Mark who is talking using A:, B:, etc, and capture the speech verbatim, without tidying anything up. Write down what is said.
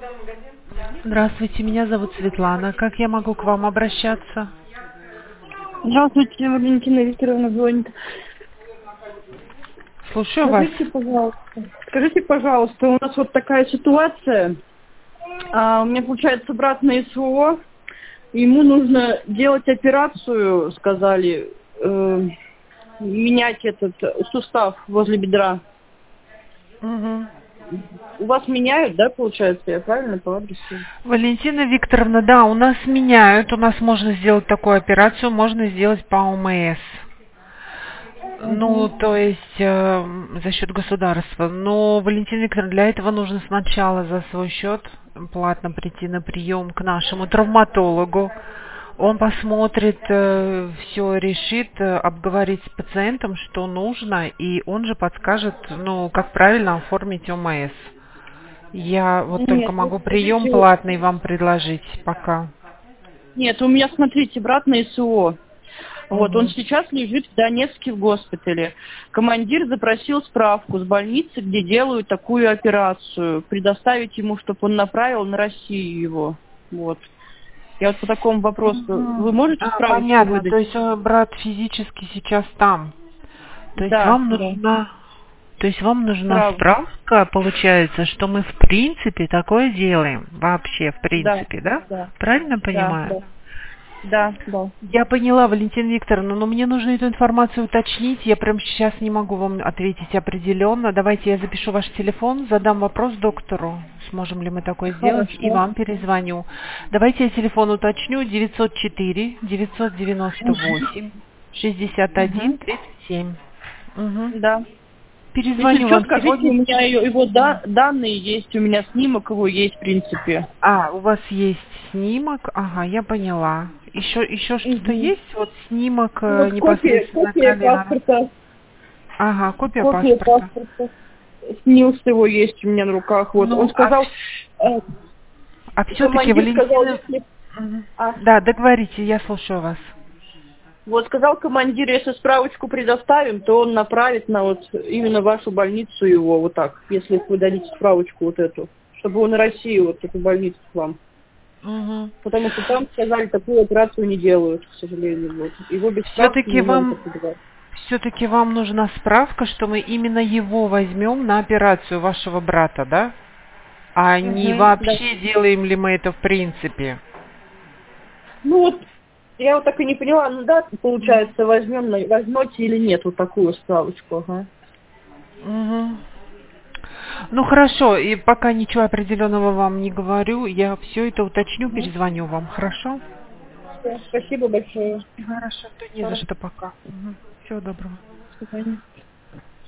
A: Здравствуйте, меня зовут Светлана. Как я могу к вам обращаться?
B: Здравствуйте, Валентина Викторовна звонит.
A: Слушаю вас.
B: Скажите, пожалуйста, скажите, пожалуйста, у нас вот такая ситуация. А, у меня получается брат на СВО, ему нужно делать операцию, сказали, э, менять этот сустав возле бедра.
A: Угу.
B: У вас меняют, да, получается, я правильно по адресу?
A: Валентина Викторовна, да, у нас меняют. У нас можно сделать такую операцию, можно сделать по ОМС. Ну,
B: Угу.
A: то есть э, за счет государства. Но, Валентина Викторовна, для этого нужно сначала за свой счет платно прийти на прием к нашему травматологу. Он посмотрит, все решит, э, обговорит с пациентом, что нужно, и он же подскажет, ну, как правильно оформить ОМС. Я вот только
B: Нет, вот
A: могу прием
B: скажите,
A: платный вам предложить пока.
B: нет, у меня, смотрите, брат на СВО. Вот, он
A: Мгм.
B: сейчас лежит в Донецке в госпитале. Командир запросил справку с больницы, где делают такую операцию. Предоставить ему, чтобы он направил на Россию его. Вот. Я вот по такому вопросу. Вы
A: Мгм.
B: можете
A: А,
B: справочку
A: понятно,
B: выдать?
A: то есть э, брат физически сейчас там. То есть
B: Да,
A: вам
B: да.
A: нужна, то есть вам нужна
B: Справка.
A: справка, получается, что мы в принципе такое делаем, вообще в
B: Да,
A: принципе, да?
B: да,
A: Правильно
B: да,
A: понимаю?
B: да. Да, да.
A: Я поняла, Валентина Викторовна, но мне нужно эту информацию уточнить. Я прямо сейчас не могу вам ответить определенно. Давайте я запишу ваш телефон, задам вопрос доктору, сможем ли мы такое сделать, и
B: Хорошо.
A: вам перезвоню. Давайте я телефон уточню. девятьсот четыре девятьсот девяносто восемь шестьдесят один
B: Угу.
A: тридцать семь. Угу.
B: Да. Если
A: Перезвоню
B: что,
A: вам
B: скажите, у
A: сегодня.
B: меня его, его да- данные есть, у меня снимок его есть, в принципе.
A: А, у вас есть снимок. Ага, я поняла. Еще, еще что-то
B: Угу.
A: есть? Вот снимок э,
B: Вот копия,
A: непосредственно
B: копия
A: колена.
B: паспорта.
A: Ага, копия
B: Копия
A: паспорта.
B: паспорта. СНИЛС его есть у меня на руках. Вот. Он
A: Ну, а,
B: сказал, э,
A: а все-таки,
B: командир сказал,
A: Валентина...
B: если...
A: Мгм.
B: А,
A: Да, договорите, я слушаю вас.
B: вот сказал командир, если справочку предоставим, то он направит на вот именно вашу больницу его вот так, если вы дадите справочку вот эту, чтобы он на Россию вот эту больницу к вам.
A: Угу.
B: Потому что там сказали, такую операцию не делают, к сожалению. Вот. Его без справки
A: Все-таки
B: не могут
A: вам...
B: определять.
A: Все-таки вам нужна справка, что мы именно его возьмем на операцию вашего брата, да? А не
B: Угу, да.
A: вообще делаем ли мы это в принципе.
B: Ну вот, я вот так и не поняла, ну да, получается, возьмем, на- возьмете или нет вот такую справочку, ага.
A: Угу. Ну хорошо, и пока ничего определенного вам не говорю, я все это уточню,
B: Угу.
A: перезвоню вам, хорошо?
B: Всё, спасибо большое.
A: Хорошо, то не за
B: Хорошо,
A: что пока. Всего доброго.
B: до свидания.